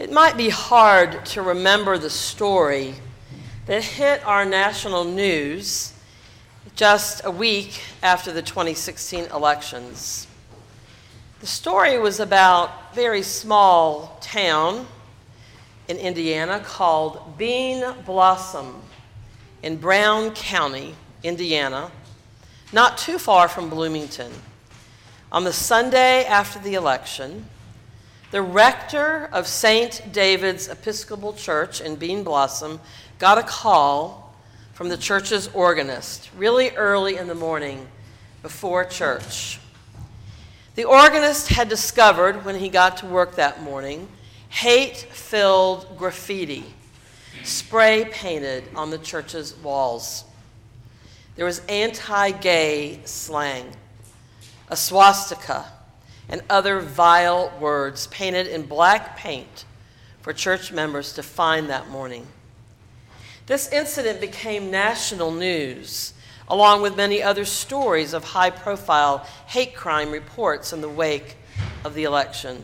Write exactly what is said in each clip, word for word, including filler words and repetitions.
It might be hard to remember the story that hit our national news just a week after the twenty sixteen elections. The story was about a very small town in Indiana called Bean Blossom in Brown County, Indiana, not too far from Bloomington. On the Sunday after the election, the rector of Saint David's Episcopal Church in Bean Blossom got a call from the church's organist really early in the morning before church. The organist had discovered when he got to work that morning hate-filled graffiti spray painted on the church's walls. There was anti-gay slang, a swastika, and other vile words painted in black paint for church members to find that morning. This incident became national news, along with many other stories of high-profile hate crime reports in the wake of the election.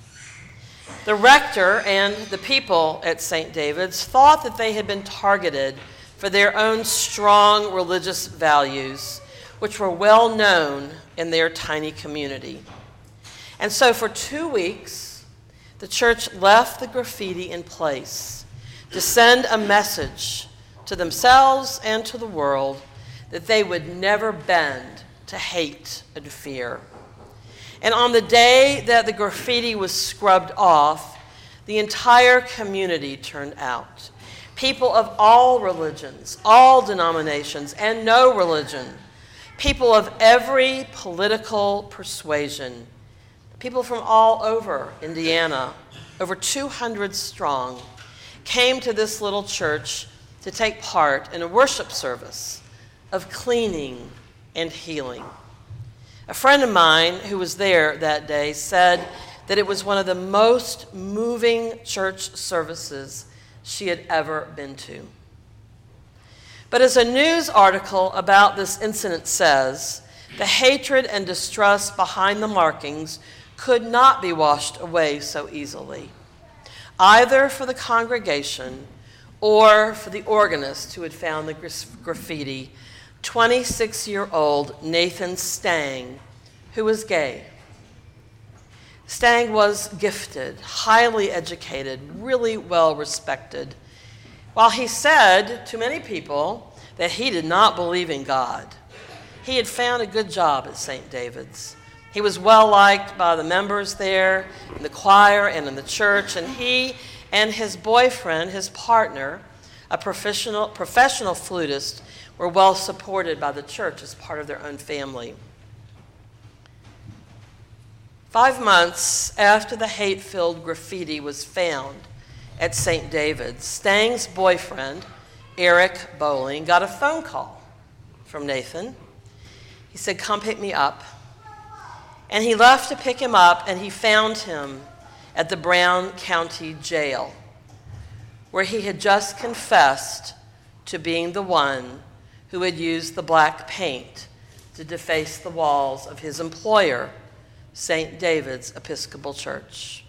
The rector and the people at Saint David's thought that they had been targeted for their own strong religious values, which were well known in their tiny community. And so for two weeks, the church left the graffiti in place to send a message to themselves and to the world that they would never bend to hate and fear. And on the day that the graffiti was scrubbed off, the entire community turned out. People of all religions, all denominations, and no religion. People of every political persuasion. People from all over Indiana, over two hundred strong, came to this little church to take part in a worship service of cleaning and healing. A friend of mine who was there that day said that it was one of the most moving church services she had ever been to. But as a news article about this incident says, the hatred and distrust behind the markings could not be washed away so easily, either for the congregation or for the organist who had found the graffiti, twenty-six-year-old Nathan Stang, who was gay. Stang was gifted, highly educated, really well respected. While he said to many people that he did not believe in God, he had found a good job at Saint David's. He was well liked by the members there, in the choir and in the church, and he and his boyfriend, his partner, a professional, professional flutist, were well supported by the church as part of their own family. Five months after the hate-filled graffiti was found at Saint David's, Stang's boyfriend, Eric Bowling, got a phone call from Nathan. He said, "Come pick me up." And he left to pick him up, and he found him at the Brown County Jail, where he had just confessed to being the one who had used the black paint to deface the walls of his employer, Saint David's Episcopal Church.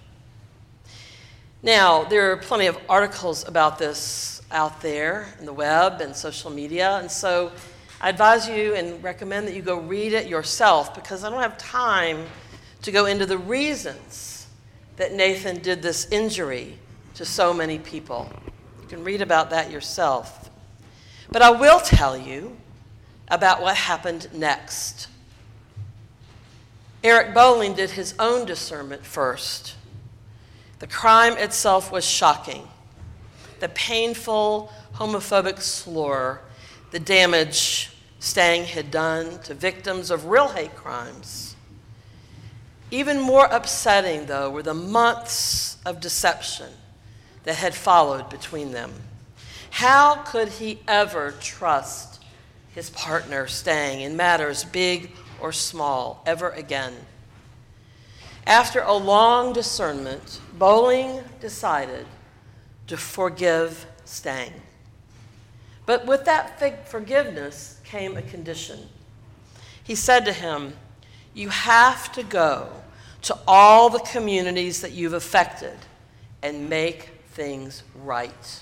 Now, there are plenty of articles about this out there in the web and social media, and so I advise you and recommend that you go read it yourself, because I don't have time to go into the reasons that Nathan did this injury to so many people. You can read about that yourself. But I will tell you about what happened next. Eric Bowling did his own discernment first. The crime itself was shocking. The painful homophobic slur, the damage Stang had done to victims of real hate crimes. Even more upsetting, though, were the months of deception that had followed between them. How could he ever trust his partner, Stang, in matters big or small, ever again? After a long discernment, Bowling decided to forgive Stang. But with that forgiveness came a condition. He said to him, "You have to go to all the communities that you've affected and make things right.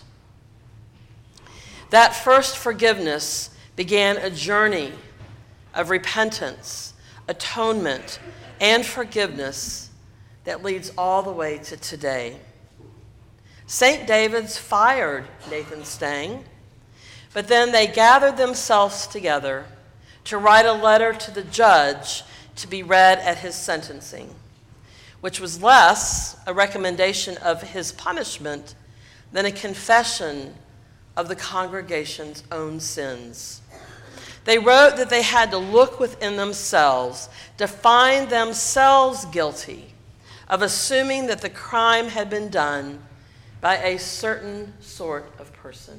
That first forgiveness began a journey of repentance, atonement, and forgiveness that leads all the way to today. Saint David's fired Nathan Stang, but then they gathered themselves together to write a letter to the judge to be read at his sentencing, which was less a recommendation of his punishment than a confession of the congregation's own sins. They wrote that they had to look within themselves to find themselves guilty of assuming that the crime had been done by a certain sort of person.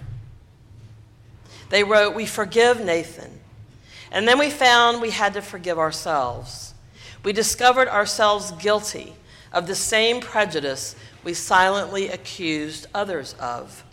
They wrote, "We forgive Nathan." And then we found we had to forgive ourselves. We discovered ourselves guilty of the same prejudice we silently accused others of.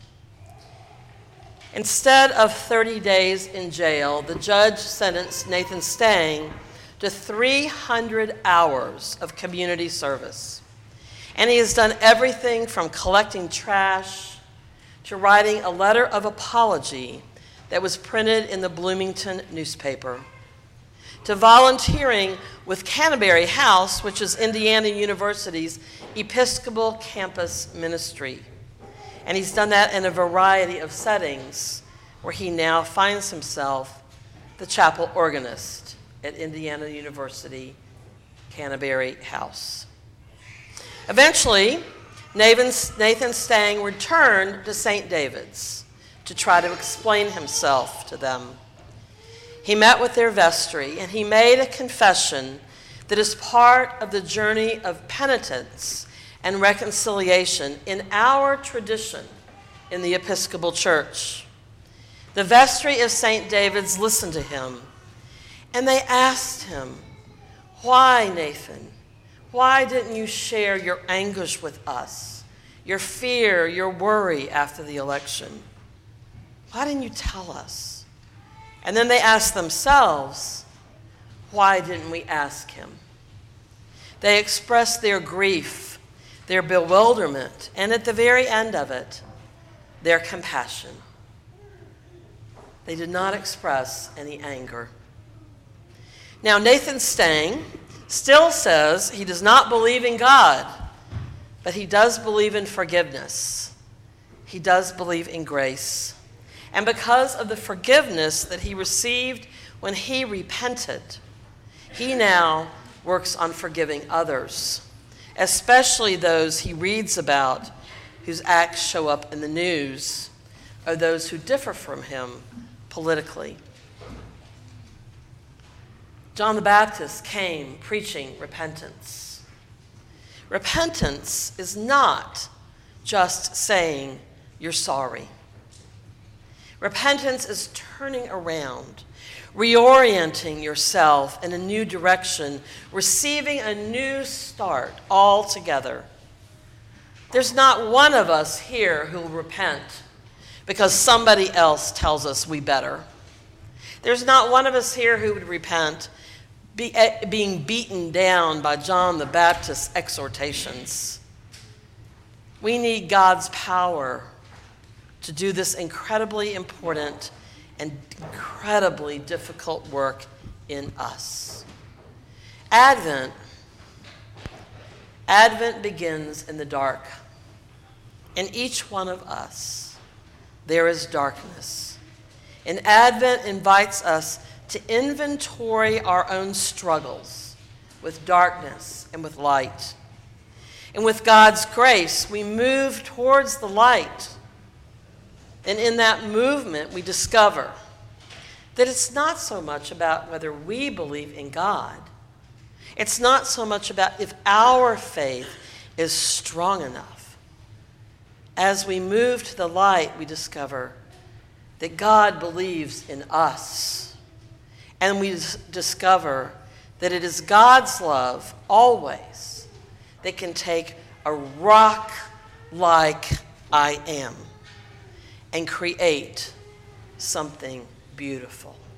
Instead of thirty days in jail, the judge sentenced Nathan Stang to three hundred hours of community service. And he has done everything from collecting trash to writing a letter of apology that was printed in the Bloomington newspaper, to volunteering with Canterbury House, which is Indiana University's Episcopal campus ministry. And he's done that in a variety of settings, where he now finds himself the chapel organist at Indiana University, Canterbury House. Eventually, Nathan Stang returned to Saint David's to try to explain himself to them. He met with their vestry, and he made a confession that is part of the journey of penitence and reconciliation in our tradition in the Episcopal Church. The vestry of Saint David's listened to him, and they asked him, "Why, Nathan? Why didn't you share your anguish with us, your fear, your worry after the election? Why didn't you tell us?" And then they asked themselves, "Why didn't we ask him?" They expressed their grief, their bewilderment, and at the very end of it, their compassion. They did not express any anger. Now, Nathan Stang still says he does not believe in God, but he does believe in forgiveness. He does believe in grace. And because of the forgiveness that he received when he repented, he now works on forgiving others, especially those he reads about whose acts show up in the news, or those who differ from him politically. John the Baptist came preaching repentance. Repentance is not just saying you're sorry. Repentance is turning around, reorienting yourself in a new direction, receiving a new start altogether. There's not one of us here who will repent because somebody else tells us we better. There's not one of us here who would repent be, uh, being beaten down by John the Baptist's exhortations. We need God's power to do this incredibly important and incredibly difficult work in us. Advent, Advent begins in the dark. In each one of us, there is darkness. And Advent invites us to inventory our own struggles with darkness and with light. And with God's grace, we move towards the light. And in that movement, we discover that it's not so much about whether we believe in God. It's not so much about if our faith is strong enough. As we move to the light, we discover that God believes in us. And we discover that it is God's love always that can take a rock like I am and create something beautiful.